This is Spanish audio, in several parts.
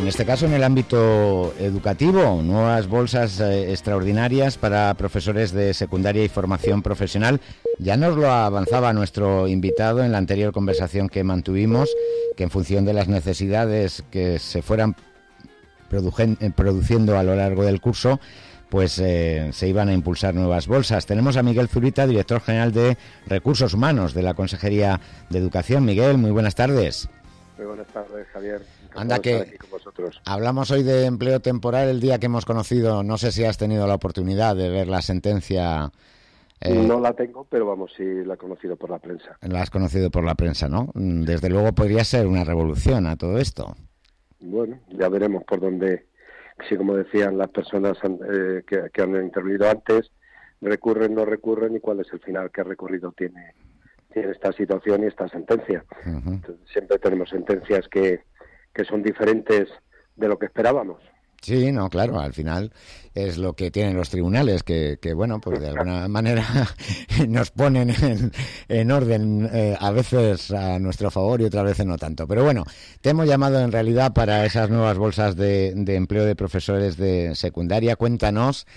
En este caso, en el ámbito educativo, nuevas bolsas extraordinarias para profesores de secundaria y formación profesional. Ya nos lo avanzaba nuestro invitado en la anterior conversación que mantuvimos, que en función de las necesidades que se fueran produciendo a lo largo del curso, pues se iban a impulsar nuevas bolsas. Tenemos a Miguel Zurita, director general de Recursos Humanos de la Consejería de Educación. Miguel, muy buenas tardes. Muy buenas tardes, Javier. Anda que aquí con vosotros. Hablamos hoy de empleo temporal el día que hemos conocido, no sé si has tenido la oportunidad de ver la sentencia. No la tengo, pero vamos, sí la he conocido por la prensa. La has conocido por la prensa, ¿no? Desde luego podría ser una revolución a todo esto. Bueno, ya veremos por dónde, si como decían las personas que han intervenido antes, recurren, no recurren y cuál es el final que recorrido tiene esta situación y esta sentencia. Uh-huh. Entonces, siempre tenemos sentencias que son diferentes de lo que esperábamos. Sí, no, claro, al final es lo que tienen los tribunales, que bueno, pues de alguna manera nos ponen en orden, a veces a nuestro favor y otras veces no tanto. Pero bueno, te hemos llamado en realidad para esas nuevas bolsas de empleo de profesores de secundaria. Cuéntanos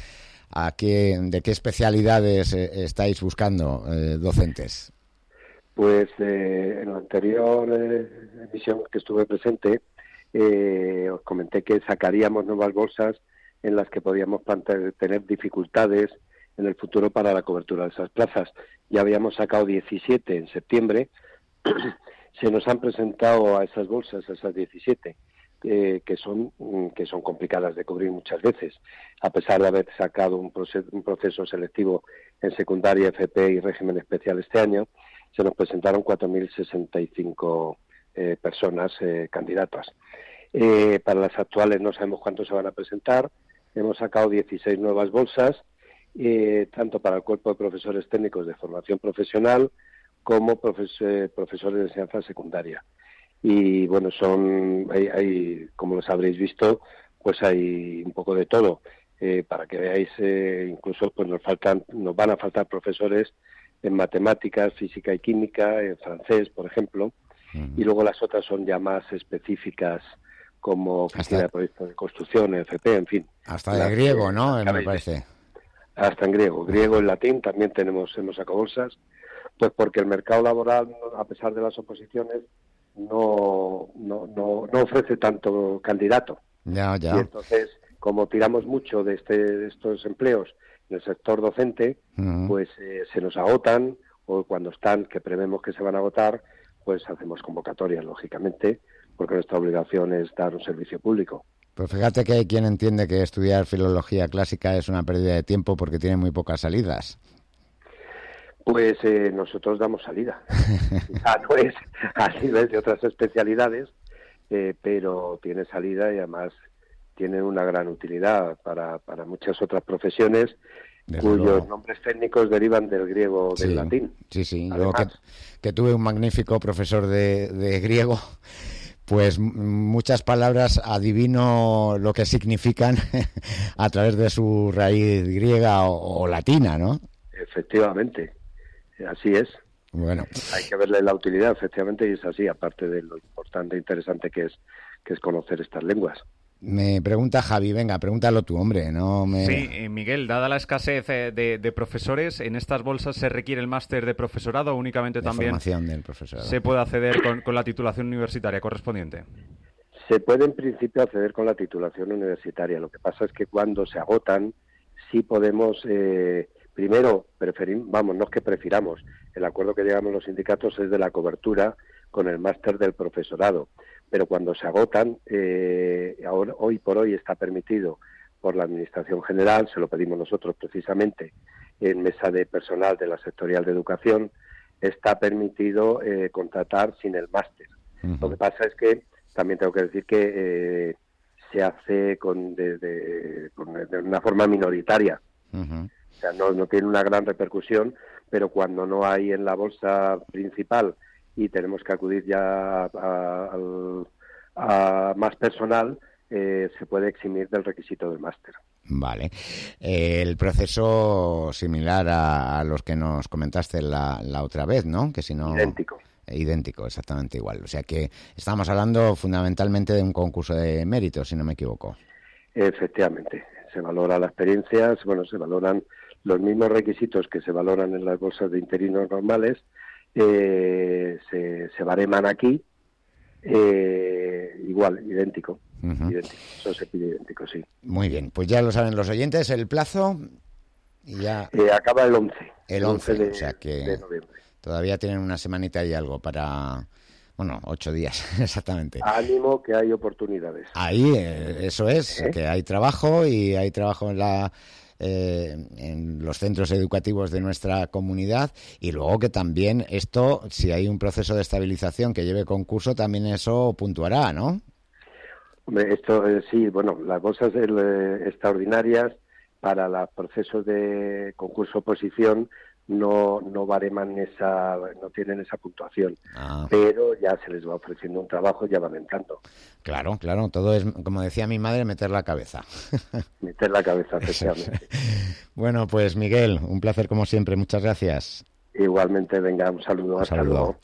de qué especialidades estáis buscando docentes. Pues en la anterior emisión que estuve presente, os comenté que sacaríamos nuevas bolsas en las que podíamos tener dificultades en el futuro para la cobertura de esas plazas. Ya habíamos sacado 17 en septiembre. Se nos han presentado a esas bolsas, a esas 17, que son complicadas de cubrir muchas veces. A pesar de haber sacado un proceso selectivo en secundaria, FP y régimen especial este año, se nos presentaron 4.065 personas candidatas. Para las actuales no sabemos cuántos se van a presentar. Hemos sacado 16 nuevas bolsas, tanto para el cuerpo de profesores técnicos de formación profesional como profesores de enseñanza secundaria. Y bueno, hay, como los habréis visto, pues hay un poco de todo. Para que veáis, incluso pues nos van a faltar profesores en matemáticas, física y química, en francés, por ejemplo. Uh-huh. Y luego las otras son ya más específicas, como oficina de proyectos de construcción, FP, en fin. Hasta de griego, ¿no? Me parece. Hasta en griego, en latín también hemos sacado bolsas, pues porque el mercado laboral, a pesar de las oposiciones, no ofrece tanto candidato. Ya. Y entonces, como tiramos mucho de estos empleos en el sector docente, uh-huh, pues se nos agotan, o cuando están, que prevemos que se van a agotar, pues hacemos convocatorias, lógicamente, porque nuestra obligación es dar un servicio público. Pues fíjate que hay quien entiende que estudiar filología clásica es una pérdida de tiempo porque tiene muy pocas salidas. Pues nosotros damos salida. No es a nivel de otras especialidades, pero tiene salida y además tiene una gran utilidad para muchas otras profesiones. Desde cuyos luego. Nombres técnicos derivan del griego o del latín. Sí. Yo que tuve un magnífico profesor de griego, pues muchas palabras adivino lo que significan a través de su raíz griega o latina, ¿no? Efectivamente, así es. Bueno. Hay que verle la utilidad, efectivamente, y es así, aparte de lo importante e interesante que es conocer estas lenguas. Me pregunta Javi, venga, pregúntalo tú, hombre. Sí, Miguel, dada la escasez de profesores, ¿en estas bolsas se requiere el máster de profesorado o únicamente también formación del profesorado se puede acceder con la titulación universitaria correspondiente? Se puede, en principio, acceder con la titulación universitaria. Lo que pasa es que cuando se agotan, sí podemos, primero, no es que prefiramos, el acuerdo que llegamos los sindicatos es de la cobertura con el máster del profesorado. Pero cuando se agotan, hoy por hoy está permitido por la Administración General, se lo pedimos nosotros precisamente en mesa de personal de la sectorial de educación, está permitido contratar sin el máster. Uh-huh. Lo que pasa es que también tengo que decir que se hace de una forma minoritaria. Uh-huh. O sea, no tiene una gran repercusión, pero cuando no hay en la bolsa principal y tenemos que acudir ya a más personal, se puede eximir del requisito del máster. Vale. El proceso similar a los que nos comentaste la otra vez, ¿no? Que si no... idéntico, exactamente igual. O sea que estamos hablando fundamentalmente de un concurso de mérito, si no me equivoco. Efectivamente, se valora la experiencia, se valoran los mismos requisitos que se valoran en las bolsas de interinos normales, se bareman aquí, igual, idéntico. Idéntico, eso se pide idéntico, sí. Muy bien, pues ya lo saben los oyentes, el plazo ya... acaba el 11. El 11 de, o sea que de noviembre. Todavía tienen una semanita y algo para... Bueno, 8 días, exactamente. Ánimo, que hay oportunidades. Ahí, eso es, que hay trabajo y hay trabajo en los centros educativos de nuestra comunidad, y luego que también esto, si hay un proceso de estabilización que lleve concurso, también eso puntuará, ¿no? Hombre, esto sí, bueno, las bolsas extraordinarias para los procesos de concurso-oposición no bareman no tienen esa puntuación, pero ya se les va ofreciendo un trabajo, ya van entrando. Claro, todo es, como decía mi madre, meter la cabeza. Meter la cabeza, especialmente. Bueno, pues Miguel, un placer como siempre, muchas gracias. Igualmente, venga, un saludo, hasta luego.